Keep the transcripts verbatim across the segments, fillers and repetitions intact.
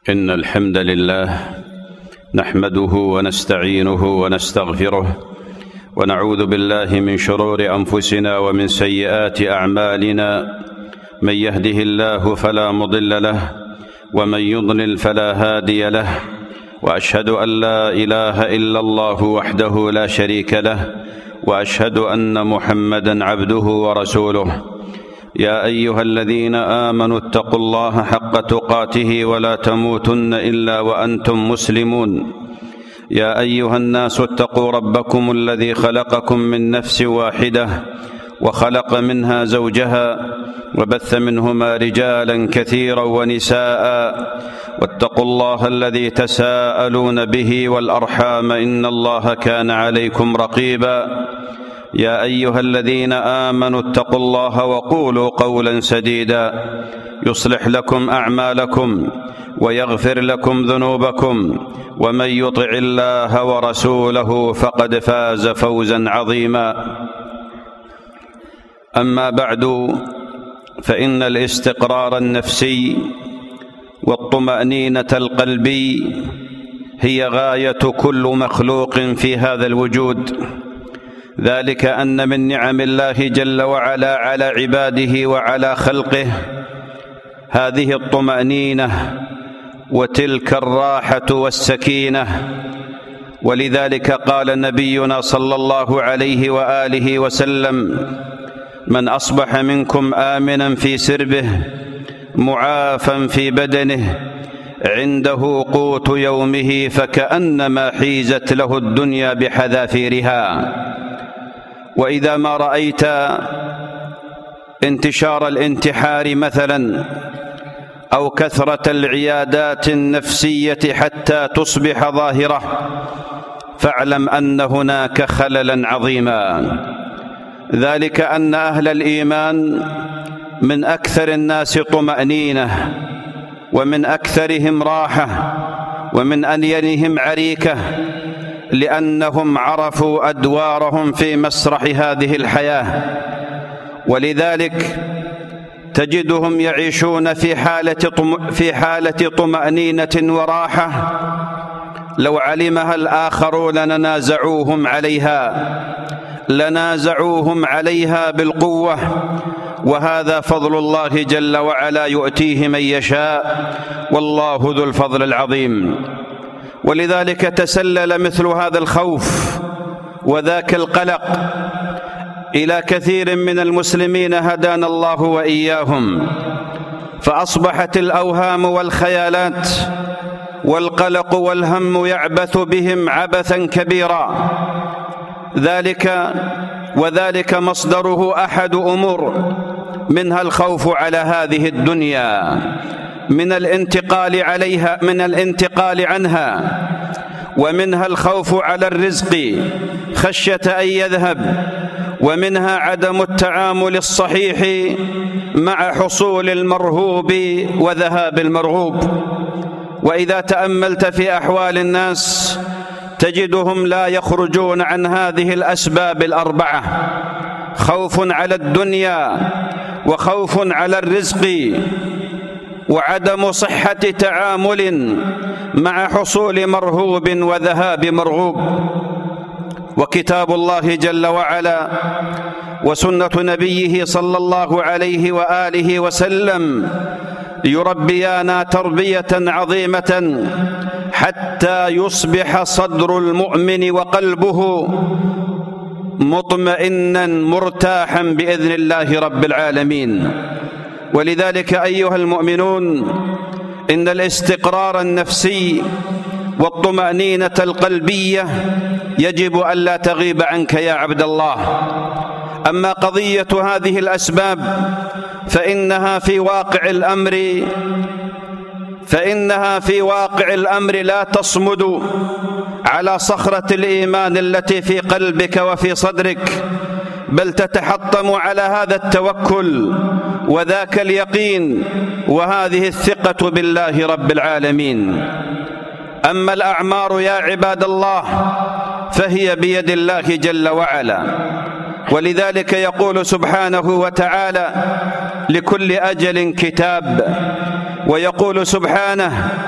إن الحمد لله نحمده ونستعينه ونستغفره ونعوذ بالله من شرور أنفسنا ومن سيئات أعمالنا. من يهده الله فلا مضل له ومن يضلل فلا هادي له، وأشهد أن لا إله إلا الله وحده لا شريك له، وأشهد أن محمدًا عبده ورسوله. يا أيها الذين آمنوا اتقوا الله حق تقاته ولا تموتن إلا وأنتم مسلمون. يا أيها الناس اتقوا ربكم الذي خلقكم من نفس واحدة وخلق منها زوجها وبث منهما رجالا كثيرا ونساء، واتقوا الله الذي تساءلون به والأرحام إن الله كان عليكم رقيبا. يا أيها الذين آمنوا اتقوا الله وقولوا قولا سديدا يصلح لكم أعمالكم ويغفر لكم ذنوبكم، ومن يطع الله ورسوله فقد فاز فوزا عظيما. أما بعد، فإن الاستقرار النفسي والطمأنينة القلبي هي غاية كل مخلوق في هذا الوجود، ذلك أن من نعم الله جل وعلا على عباده وعلى خلقه هذه الطمأنينة وتلك الراحة والسكينة. ولذلك قال نبينا صلى الله عليه وآله وسلم: من أصبح منكم آمنا في سربه معافا في بدنه عنده قوت يومه فكأنما حيزت له الدنيا بحذافيرها. وإذا ما رأيت انتشار الانتحار مثلا أو كثرة العيادات النفسية حتى تصبح ظاهرة، فاعلم أن هناك خللا عظيما، ذلك أن أهل الإيمان من أكثر الناس طمأنينة، ومن أكثرهم راحة، ومن ألينهم عريكة، لأنهم عرفوا أدوارهم في مسرح هذه الحياة. ولذلك تجدهم يعيشون في حالة في حالة طمأنينة وراحة لو علمها الآخرون لنازعوهم عليها لنازعوهم عليها بالقوة، وهذا فضل الله جل وعلا يؤتيه من يشاء، والله ذو الفضل العظيم. ولذلك تسلل مثل هذا الخوف وذاك القلق إلى كثير من المسلمين هدانا الله وإياهم، فأصبحت الأوهام والخيالات والقلق والهم يعبث بهم عبثا كبيرا. ذلك وذلك مصدره أحد أمور، منها الخوف على هذه الدنيا من الانتقال عليها من الانتقال عنها، ومنها الخوف على الرزق خشية أن يذهب، ومنها عدم التعامل الصحيح مع حصول المرهوب وذهاب المرغوب. وإذا تأملت في أحوال الناس تجدهم لا يخرجون عن هذه الأسباب الأربعة: خوف على الدنيا، وخوف على الرزق، وعدم صحة تعامل مع حصول مرهوب وذهاب مرغوب. وكتاب الله جل وعلا وسنة نبيه صلى الله عليه وآله وسلم يربيانا تربية عظيمة حتى يصبح صدر المؤمن وقلبه مطمئنا مرتاحا بإذن الله رب العالمين. ولذلك أيها المؤمنون، إن الاستقرار النفسي والطمأنينة القلبية يجب أن لا تغيب عنك يا عبد الله. أما قضية هذه الأسباب فإنها في واقع الأمر فإنها في واقع الأمر لا تصمد على صخرة الإيمان التي في قلبك وفي صدرك، بل تتحطم على هذا التوكل وذاك اليقين وهذه الثقة بالله رب العالمين. أما الأعمار يا عباد الله فهي بيد الله جل وعلا، ولذلك يقول سبحانه وتعالى: لكل أجل كتاب. ويقول سبحانه: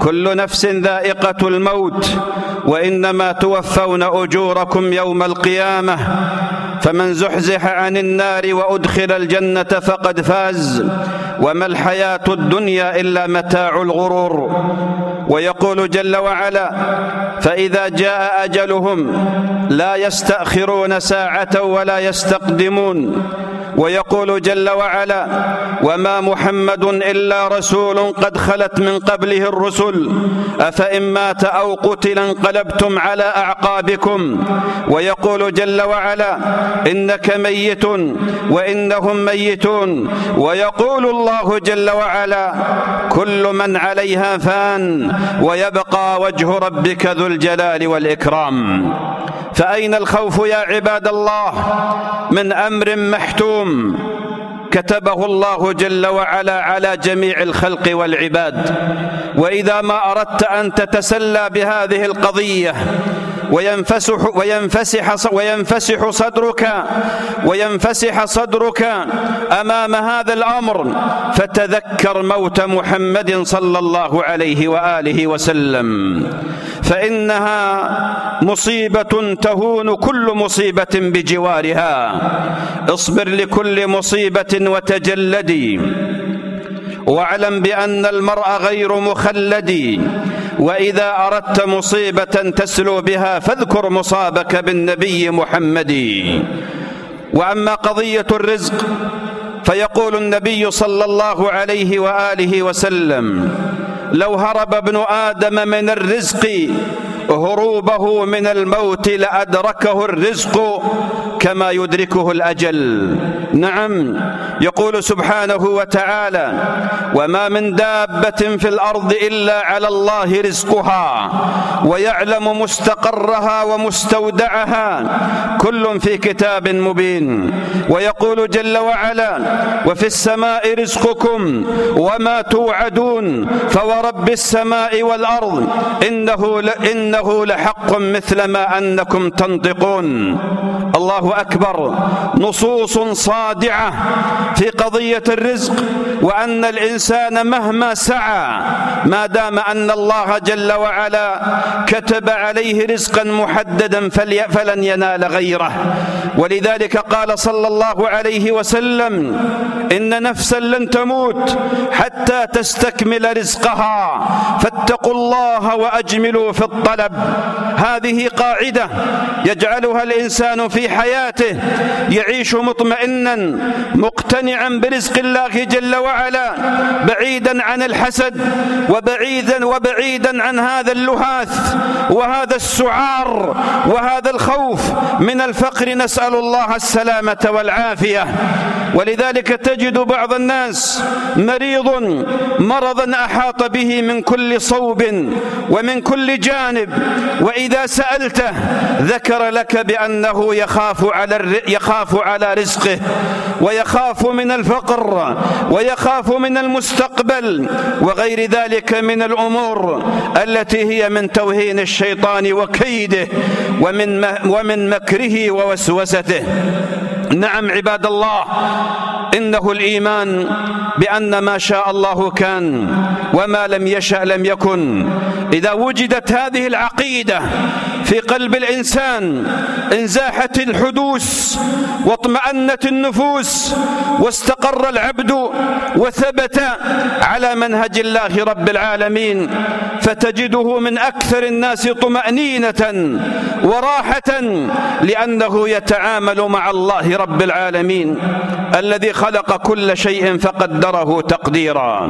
كل نفس ذائقة الموت وإنما توفون أجوركم يوم القيامة، فمن زحزح عن النار وأدخل الجنة فقد فاز، وما الحياة الدنيا إلا متاع الغرور. ويقول جل وعلا: فإذا جاء أجلهم لا يستأخرون ساعة ولا يستقدمون. ويقول جل وعلا: وما محمد إلا رسول قد خلت من قبله الرسل أفإن مات أو قتل انقلبتم على أعقابكم. ويقول جل وعلا: إنك ميت وإنهم ميتون. ويقول الله جل وعلا: كل من عليها فان ويبقى وجه ربك ذو الجلال والإكرام. فأين الخوف يا عباد الله من أمر محتوم كتبه الله جل وعلا على جميع الخلق والعباد؟ وإذا ما أردت أن تتسلى بهذه القضية وينفسح وينفسح وينفسح صدرك وينفسح صدرك أمام هذا الأمر، فتذكر موت محمد صلى الله عليه وآله وسلم، فإنها مصيبة تهون كل مصيبة بجوارها. اصبر لكل مصيبة وتجلدي، واعلم بأن المرء غير مخلد، وإذا أردت مصيبة تسلو بها فاذكر مصابك بالنبي محمد. وأما قضية الرزق فيقول النبي صلى الله عليه وآله وسلم: لو هرب ابن آدم من الرزق هروبه من الموت لأدركه الرزق كما يدركه الأجل. نعم، يقول سبحانه وتعالى: وما من دابة في الأرض إلا على الله رزقها ويعلم مستقرها ومستودعها كل في كتاب مبين. ويقول جل وعلا: وفي السماء رزقكم وما توعدون فورب السماء والأرض إنه إنه لحق مثل ما أنكم تنطقون. الله أكبر. نصوص صادعة في قضية الرزق، وأن الإنسان مهما سعى ما دام أن الله جل وعلا كتب عليه رزقا محددا فلن ينال غيره. ولذلك قال صلى الله عليه وسلم: إن نفسا لن تموت حتى تستكمل رزقها فاتقوا الله وأجملوا في الطلب. هذه قاعدة يجعلها الإنسان في حياته، يعيش مطمئنا مقتنعا برزق الله جل وعلا، بعيدا عن الحسد وبعيدا وبعيدا عن هذا اللهاث وهذا السعار وهذا الخوف من الفقر، نسأل الله السلامة والعافية. ولذلك تجد بعض الناس مريض مرضا أحاط به من كل صوب ومن كل جانب، وإذا سألته ذكر لك بأنه يخاف على يخاف على رزقه ويخاف من الفقر ويخاف من المستقبل وغير ذلك من الأمور التي هي من توهين الشيطان وكيده ومن ومن مكره ووسوسته. نعم عباد الله، إنه الإيمان بأن ما شاء الله كان وما لم يشأ لم يكن. إذا وجدت هذه العقيدة في قلب الإنسان انزاحت الحدوث واطمأنت النفوس واستقر العبد وثبت على منهج الله رب العالمين، فتجده من أكثر الناس طمأنينة وراحة، لأنه يتعامل مع الله رب العالمين الذي خلق كل شيء فقدره تقديرا.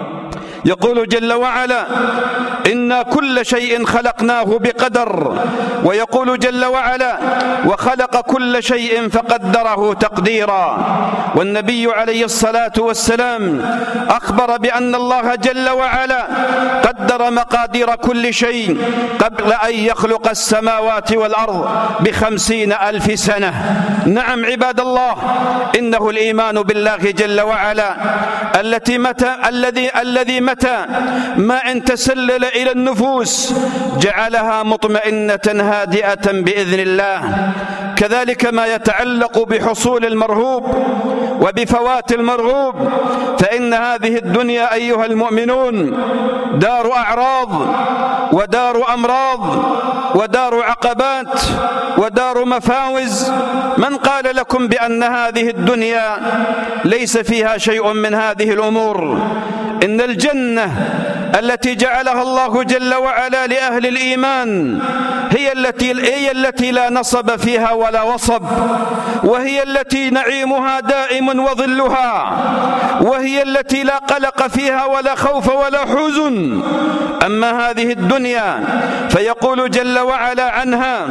يقول جل وعلا: إنا كل شيء خلقناه بقدر. ويقول جل وعلا: وخلق كل شيء فقدره تقديرا. والنبي عليه الصلاة والسلام أخبر بأن الله جل وعلا قدر مقادير كل شيء قبل أن يخلق السماوات والأرض بخمسين ألف سنة. نعم عباد الله، إنه الإيمان بالله جل وعلا التي متى الذي الذي متى ما ان تسلل إلى النفوس جعلها مطمئنة هادئة بإذن الله، وكذلك ما يتعلق بحصول المرهوب وبفوات المرغوب، فإن هذه الدنيا أيها المؤمنون دار أعراض ودار أمراض ودار عقبات ودار مفاوز. من قال لكم بأن هذه الدنيا ليس فيها شيء من هذه الأمور؟ إن الجنة التي جعلها الله جل وعلا لأهل الإيمان هي التي هي التي لا نصب فيها ولا وصب، وهي التي نعيمها دائم وظلها، وهي التي لا قلق فيها ولا خوف ولا حزن. أما هذه الدنيا فيقول جل وعلا عنها: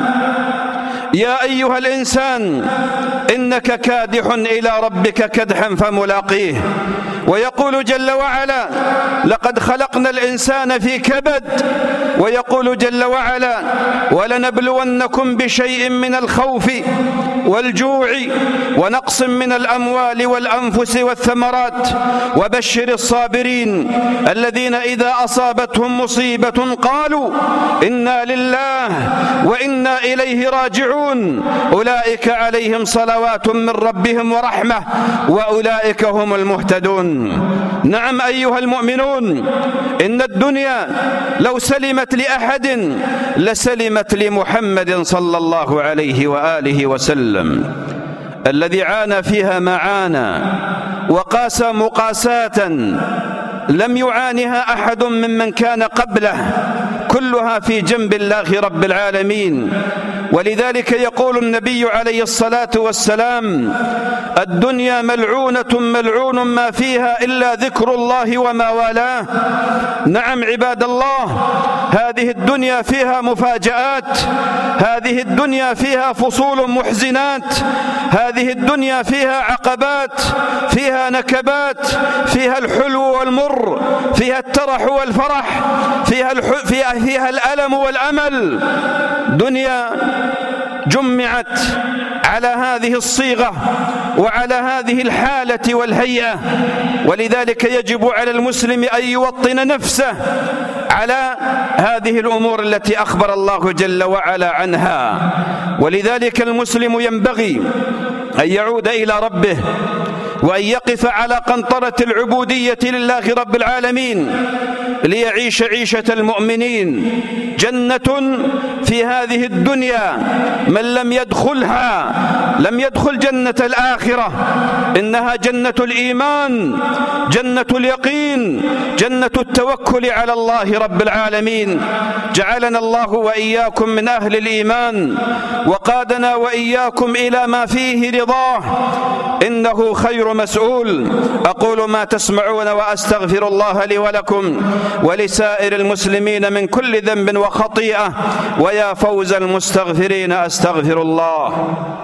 يا أيها الإنسان إنك كادح إلى ربك كدحا فملاقيه. ويقول جل وعلا: لقد خلقنا الإنسان في كبد. ويقول جل وعلا: ولنبلونكم بشيء من الخوف والجوع ونقص من الأموال والأنفس والثمرات وبشر الصابرين الذين إذا أصابتهم مصيبة قالوا إنا لله وإنا إليه راجعون أولئك عليهم صلوات من ربهم ورحمة وأولئك هم المهتدون. نعم أيها المؤمنون، إن الدنيا لو سلمت لأحد لسلمت لمحمد صلى الله عليه وآله وسلم، الذي عانى فيها ما عانى وقاس مقاساة لم يعانها أحد ممن كان قبله، كلها في جنب الله رب العالمين. ولذلك يقول النبي عليه الصلاة والسلام: الدنيا ملعونة ملعون ما فيها إلا ذكر الله وما والاه. نعم عباد الله، هذه الدنيا فيها مفاجآت، هذه الدنيا فيها فصول محزنات، هذه الدنيا فيها عقبات، فيها نكبات، فيها الحلو والمر، فيها الترح والفرح، فيها, الح... فيها... فيها الألم والأمل. دنيا جمعت على هذه الصيغة وعلى هذه الحالة والهيئة، ولذلك يجب على المسلم أن يوطن نفسه على هذه الأمور التي أخبر الله جل وعلا عنها. ولذلك المسلم ينبغي أن يعود إلى ربه وأن يقف على قنطرة العبودية لله رب العالمين ليعيش عيشة المؤمنين. جنة في هذه الدنيا من لم يدخلها لم يدخل جنة الآخرة. إنها جنة الإيمان، جنة اليقين، جنة التوكل على الله رب العالمين. جعلنا الله وإياكم من أهل الإيمان وقادنا وإياكم إلى ما فيه رضاه، إنه خير مسؤول. أقول ما تسمعون وأستغفر الله لي ولكم ولسائر المسلمين من كل ذنب وخطيئة، ويا فوز المستغفرين أستغفر الله.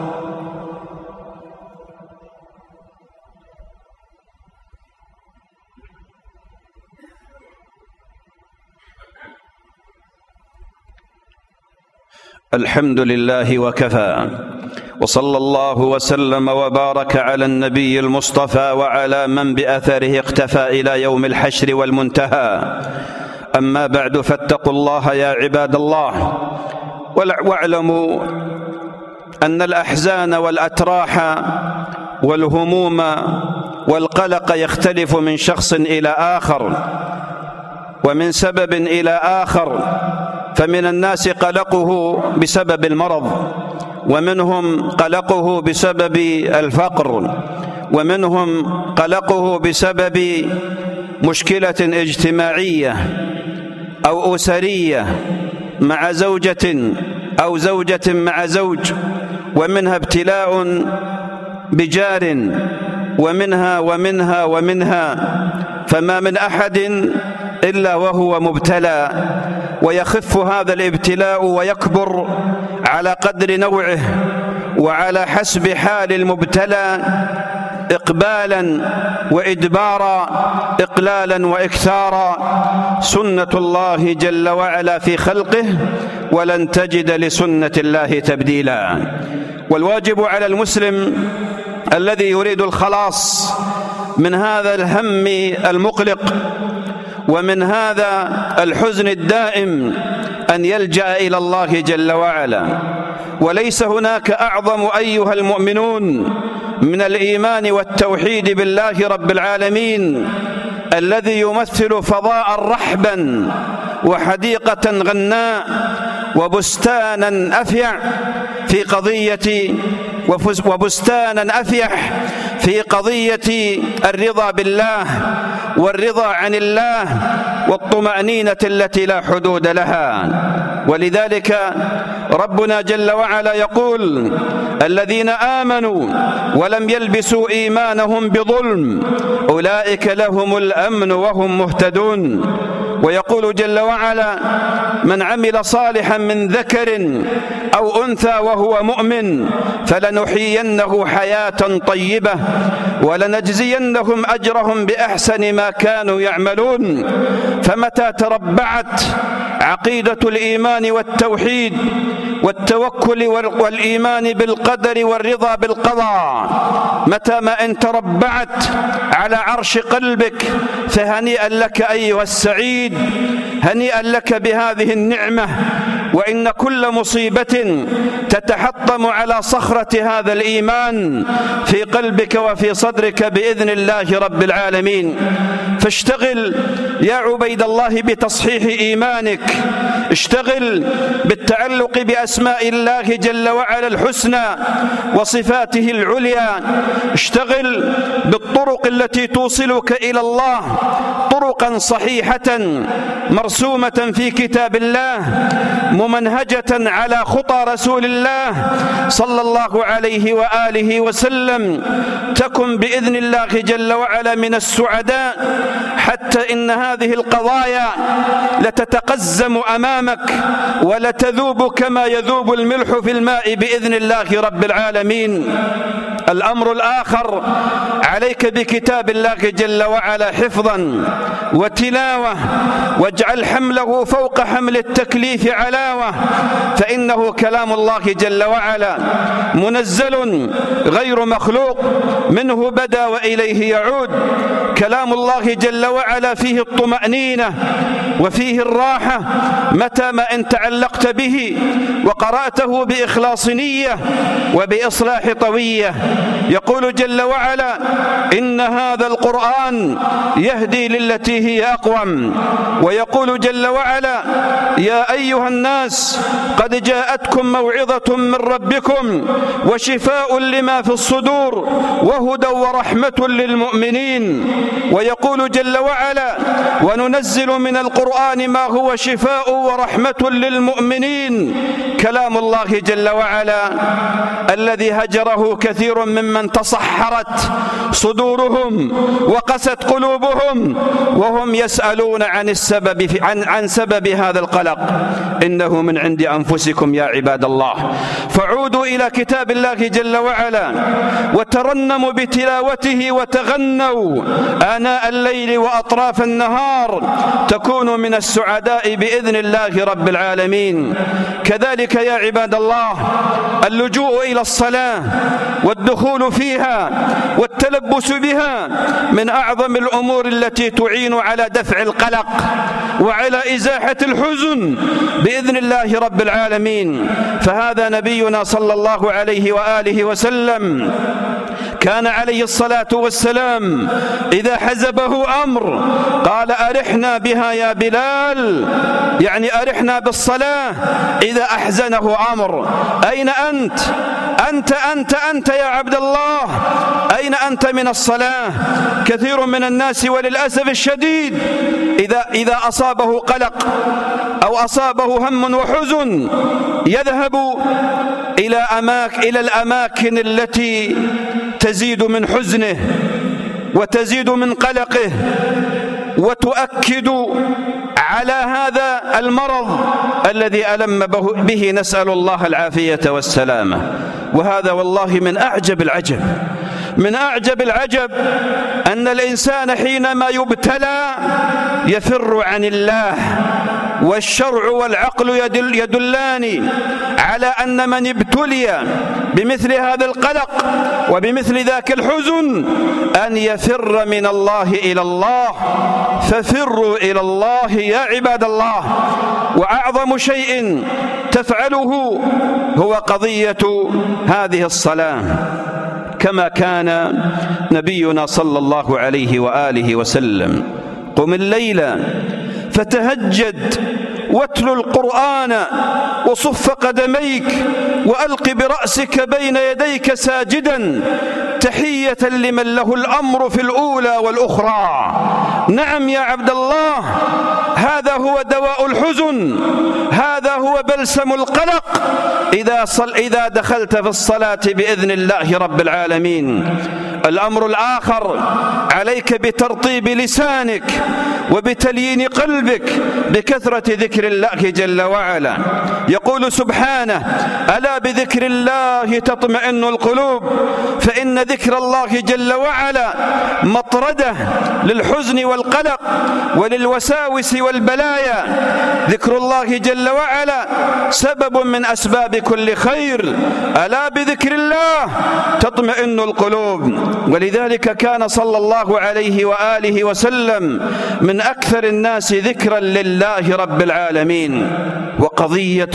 الحمد لله وكفى، وصلى الله وسلم وبارك على النبي المصطفى وعلى من بأثره اقتفى إلى يوم الحشر والمنتهى. أما بعد، فاتقوا الله يا عباد الله، واعلموا أن الأحزان والأتراح والهموم والقلق يختلف من شخص إلى آخر ومن سبب إلى آخر. فمن الناس قلقه بسبب المرض، ومنهم قلقه بسبب الفقر، ومنهم قلقه بسبب مشكلة اجتماعية أو أسرية مع زوجة أو زوجة مع زوج، ومنها ابتلاء بجار، ومنها ومنها ومنها. فما من أحد إلا وهو مبتلى، ويخف هذا الابتلاء ويكبر على قدر نوعه وعلى حسب حال المبتلى، إقبالا وإدبارا، إقلالا وإكثارا. سنة الله جل وعلا في خلقه، ولن تجد لسنة الله تبديلا. والواجب على المسلم الذي يريد الخلاص من هذا الهم المقلق ومن هذا الحزن الدائم أن يلجأ إلى الله جل وعلا. وليس هناك أعظم أيها المؤمنون من الإيمان والتوحيد بالله رب العالمين، الذي يمثل فضاء رحبا وحديقة غناء وبستانا أفيع في قضية وبستانا أفيح في قضية الرضا بالله والرضا عن الله والطمأنينة التي لا حدود لها. ولذلك ربنا جل وعلا يقول: الذين آمنوا ولم يلبسوا إيمانهم بظلم أولئك لهم الأمن وهم مهتدون. ويقول جل وعلا: من عمل صالحا من ذكر أو أنثى وهو مؤمن فلنحيينه حياة طيبة ولنجزينهم أجرهم بأحسن ما كانوا يعملون. فمتى تربعت عقيدة الإيمان والتوحيد والتوكل والإيمان بالقدر والرضا بالقضاء، متى ما إن تربعت على عرش قلبك، فهنيئا لك أيها السعيد، هنيئا لك بهذه النعمة. وإن كل مصيبة تتحطم على صخرة هذا الإيمان في قلبك وفي صدرك بإذن الله رب العالمين. فاشتغل يا عبيد الله بتصحيح إيمانك، اشتغل بالتعلق بأسماء الله جل وعلا الحسنى وصفاته العليا، اشتغل بالطرق التي توصلك إلى الله، طرقا صحيحة مرسومة في كتاب الله، ممنهجة على خطى رسول الله صلى الله عليه وآله وسلم، تكن بإذن الله جل وعلا من السعداء، حتى إن هذه القضايا لتتقزم أمامك ولتذوب كما يذوب الملح في الماء بإذن الله رب العالمين. الأمر الآخر: عليك بكتاب الله جل وعلا حفظا وتلاوة، واجعل حمله فوق حمل التكليف علاوة، فإنه كلام الله جل وعلا منزل غير مخلوق، منه بدا وإليه يعود. كلام الله جل وعلا فيه الطمأنينة وفيه الراحة متى ما إن تعلقت به وقرأته بإخلاص نية وبإصلاح طوية. يقول جل وعلا: إن هذا القرآن يهدي للتي هي أقوم. ويقول جل وعلا: يا أيها الناس قد جاءتكم موعظة من ربكم وشفاء لما في الصدور وهدى ورحمة للمؤمنين. ويقول جل وعلا: وننزل من القرآن ما هو شفاء ورحمة للمؤمنين. كلام الله جل وعلا الذي هجره كثير ممن تصحرت صدورهم وقست قلوبهم وهم يسألون عن السبب عن عن سبب هذا القلق، إنه من عند أنفسكم يا عباد الله. فعودوا إلى كتاب الله جل وعلا وترنموا بتلاوته وتغنوا آناء الليل وأطراف النهار، تكونوا من السعداء بإذن الله رب العالمين. كذلك يا عباد الله اللجوء إلى الصلاة والدخول فيها والتلبس بها من أعظم الأمور التي تعين على دفع القلق وعلى إزاحة الحزن بإذن الله رب العالمين. فهذا نبينا صلى الله عليه وآله وسلم كان عليه الصلاة والسلام إذا حزبه أمر قال: أرحنا بها يا بلال، يعني أرحنا بالصلاة إذا أحزنه أمر. أين أنت؟ أنت أنت أنت يا عبد الله، أين أنت من الصلاة؟ كثير من الناس وللأسف الشديد إذا إذا أصابه قلق أو أصابه هم وحزن يذهب إلى أماك إلى الأماكن التي تزيد من حزنه وتزيد من قلقه وتؤكد على هذا المرض الذي ألم به، نسأل الله العافية والسلامة. وهذا والله من أعجب العجب، من أعجب العجب أن الإنسان حينما يبتلى يفر عن الله والشرع والعقل يدل يدلان على أن من ابتلي بمثل هذا القلق وبمثل ذاك الحزن أن يفر من الله إلى الله. ففروا إلى الله يا عباد الله. وأعظم شيء تفعله هو قضية هذه الصلاة، كما كان نبينا صلى الله عليه وآله وسلم: قم الليل فتهجد واتل القرآن وصف قدميك وألق برأسك بين يديك ساجدا تحية لمن له الأمر في الأولى والأخرى. نعم يا عبد الله، هذا هو دواء الحزن، هذا هو بلسم القلق إذا, صل إذا دخلت في الصلاة بإذن الله رب العالمين. الأمر الآخر: عليك بترطيب لسانك وبتليين قلبك بكثرة ذكر الله جل وعلا. يقول سبحانه: ألا بذكر الله تطمئن القلوب، فإن ذكر الله جل وعلا مطردة للحزن والقلق وللوساوس والبلايا. ذكر الله جل وعلا سبب من أسباب كل خير. ألا بذكر الله تطمئن القلوب. ولذلك كان صلى الله عليه وآله وسلم من أكثر الناس ذكرا لله رب العالمين. وقضية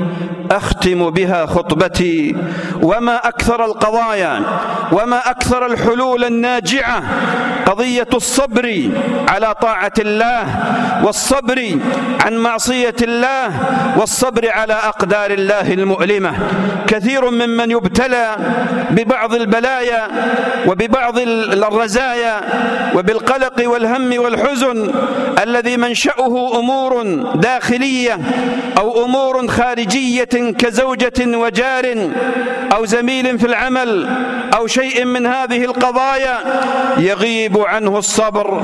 أختم بها خطبتي: وما أكثر القضايا وما أكثر الحلول الناجعة، قضية الصبر على طاعة الله، والصبر عن معصية الله، والصبر على أقدار الله المؤلمة. كثير ممن يبتلى ببعض البلايا وببعض الرزايا وبالقلق والهم والحزن الذي منشأه أمور داخلية أو أمور خارجية كزوجة وجار أو زميل في العمل أو شيء من هذه القضايا، يغيب عنه الصبر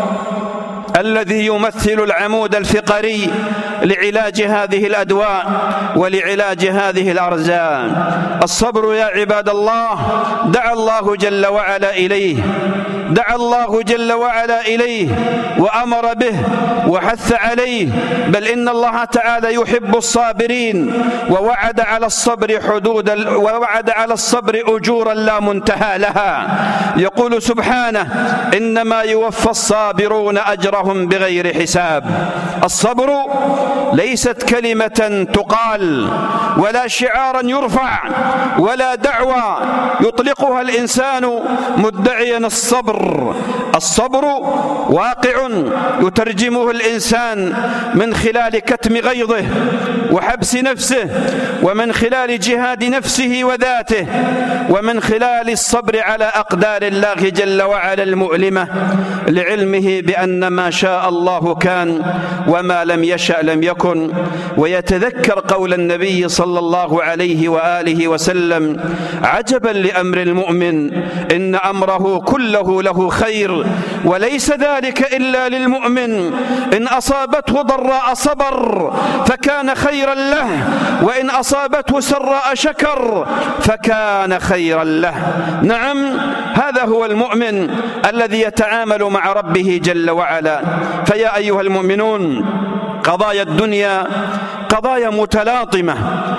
الذي يمثل العمود الفقري لعلاج هذه الأدواء ولعلاج هذه الأرزاق. الصبر يا عباد الله دعا الله جل وعلا إليه، دعا الله جل وعلا إليه وأمر به وحث عليه، بل إن الله تعالى يحب الصابرين ووعد على الصبر حدود ووعد على الصبر أجورا لا منتهى لها. يقول سبحانه: إنما يوفى الصابرون أجرهم بغير حساب. الصبر ليست كلمة تقال ولا شعارا يرفع ولا دعوة يطلقها الإنسان مدعيا الصبر. الصبر واقع يترجمه الإنسان من خلال كتم غيظه وحبس نفسه، ومن خلال جهاد نفسه وذاته، ومن خلال الصبر على أقدار الله جل وعلا المؤلمة، لعلمه بأن ما شاء الله كان وما لم يشأ لم يكن. ويتذكر قول النبي صلى الله عليه وآله وسلم: عجبا لأمر المؤمن إن أمره كله له خير وليس ذلك إلا للمؤمن، إن أصابته ضراء صبر فكان خيرا له، وإن أصابته سراء شكر فكان خيرا له. نعم، هذا هو المؤمن الذي يتعامل مع ربه جل وعلا. فيا أيها المؤمنون، قضايا الدنيا قضايا متلاطمة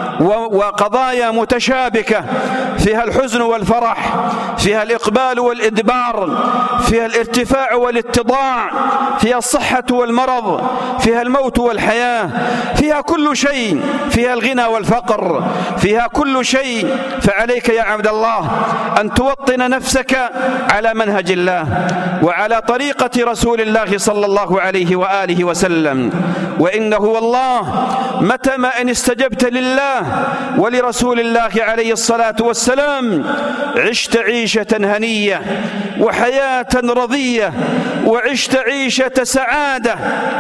وقضايا متشابكة، فيها الحزن والفرح، فيها الإقبال والإدبار، فيها الارتفاع والاتضاع، فيها الصحة والمرض، فيها الموت والحياة، فيها كل شيء، فيها الغنى والفقر، فيها كل شيء. فعليك يا عبد الله أن توطن نفسك على منهج الله وعلى طريقة رسول الله صلى الله عليه وآله وسلم. وإنه والله متى ما إن استجبت لله ولرسول الله عليه الصلاة والسلام عشت عيشة هنية وحياة رضية، وعشت عيشة سعادة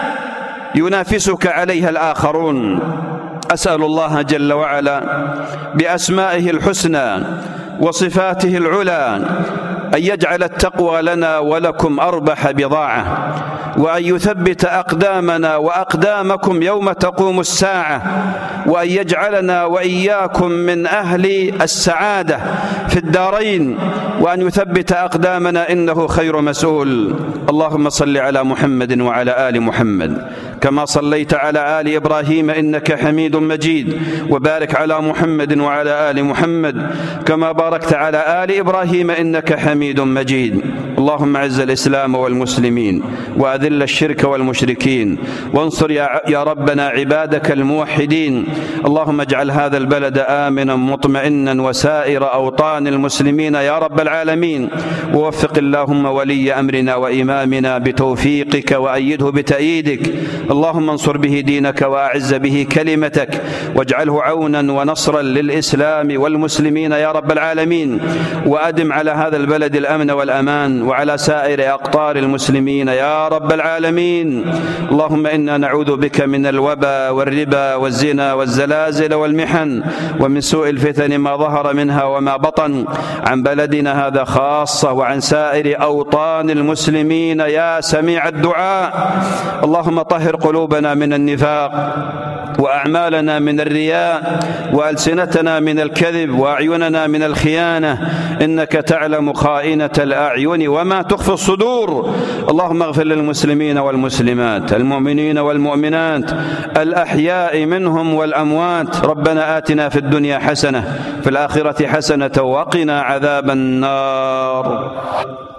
ينافسك عليها الآخرون. أسأل الله جل وعلا بأسمائه الحسنى وصفاته العلى أن يجعل التقوى لنا ولكم أربح بضاعة، وأن يثبت أقدامنا وأقدامكم يوم تقوم الساعة، وأن يجعلنا وإياكم من أهل السعادة في الدارين، وأن يثبت أقدامنا إنه خير مسؤول. اللهم صل على محمد وعلى آل محمد كما صليت على آل إبراهيم إنك حميد مجيد، وبارك على محمد وعلى آل محمد كما باركت على آل إبراهيم إنك حميد مجيد. اللهم أعز الإسلام والمسلمين وأذل الشرك والمشركين، وانصر يا ربنا عبادك الموحدين. اللهم اجعل هذا البلد آمنا مطمئنا وسائر أوطان المسلمين يا رب العالمين، ووفق اللهم ولي أمرنا وإمامنا بتوفيقك وأيده بتأييدك. اللهم انصر به دينك وأعز به كلمتك، واجعله عونا ونصرا للإسلام والمسلمين يا رب العالمين، وأدم على هذا البلد الأمن والأمان وعلى سائر أقطار المسلمين يا رب العالمين. اللهم إنا نعوذ بك من الوبا والربا والزنا والزلازل والمحن، ومن سوء الفتن ما ظهر منها وما بطن، عن بلدنا هذا خاصة وعن سائر أوطان المسلمين يا سميع الدعاء. اللهم طهر قلوبنا من النفاق، وأعمالنا من الرياء، وألسنتنا من الكذب، وأعيننا من الخيانة، إنك تعلم خائنة الأعين وما تخفي الصدور. اللهم اغفر للمسلمين والمسلمات، المؤمنين والمؤمنات، الأحياء منهم والأموات. ربنا آتنا في الدنيا حسنة، في الآخرة حسنة، وقنا عذاب النار.